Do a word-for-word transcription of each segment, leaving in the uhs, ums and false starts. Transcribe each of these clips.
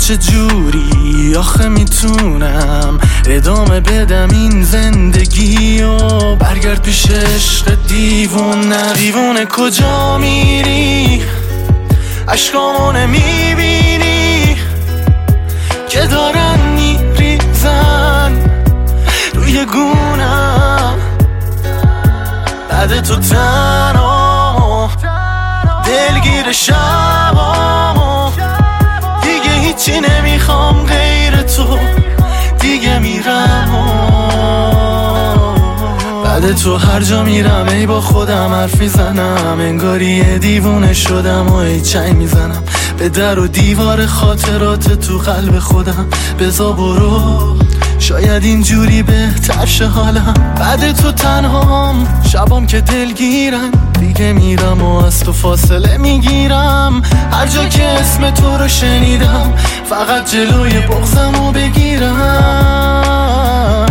چه جوری آخه میتونم ادامه بدم این زندگی و برگرد پیش عشق دیوونه. دیوونه کجا میری؟ عشقامو نمیبینی که دارن میریزن روی گونم؟ بعد تو تنها دلگیر شبامو دیگه هیچی نمیخوام غیر تو، دیگه میرم بعد تو هر جا میرم ای با خودم حرف میزنم، انگاری یه دیوونه شدم و ای چنگ میزنم به در و دیوار خاطرات تو قلب خودم. بزا برو شاید اینجوری بهتر شه حالم. بعد تو تنهام شبام که دلگیرن دیگه میرم و از تو فاصله میگیرم. هر جا که اسم تو رو شنیدم فقط جلوی بغضمو بگیرم.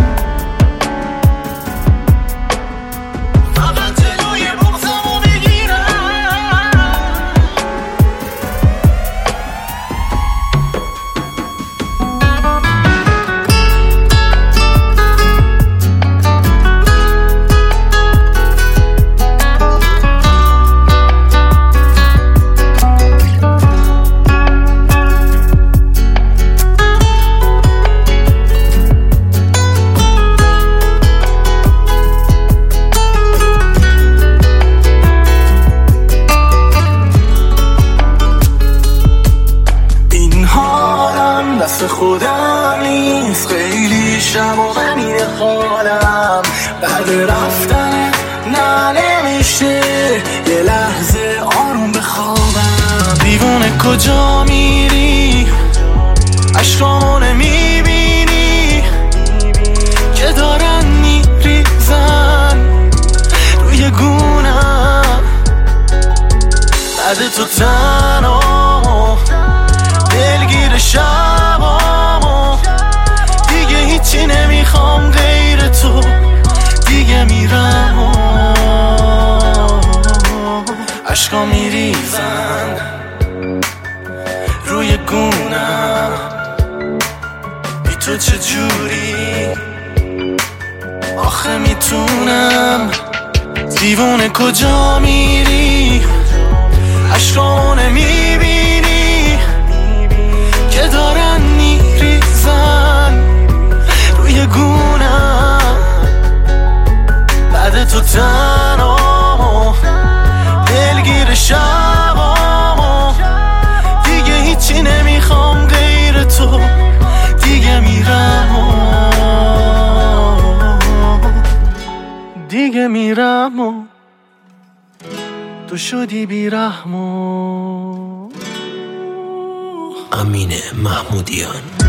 دست خودم نیست خیلی شب و غمین حالم. بعد رفتن نه نمیشه یه لحظه آروم بخوابم. دیوونه کجا میری؟ عشقامو نمیبینی که دارن میریزن روی گونم؟ بعد تو تنها دلگیر شبامو دیگه هیچی نمیخوام غیر تو، دیگه میرم عشقا میریزن روی گونم. بی تو چجوری آخه میتونم؟ دیوونه کجا میری؟ عشقا نمیبینی که دارن میریزن روی گونم؟ بعد تو تنها دلگیر شبامو دیگه هیچی نمیخوام غیر تو، دیگه میرم دیگه میرم و تو شدی بیرحم. امین محمودیان.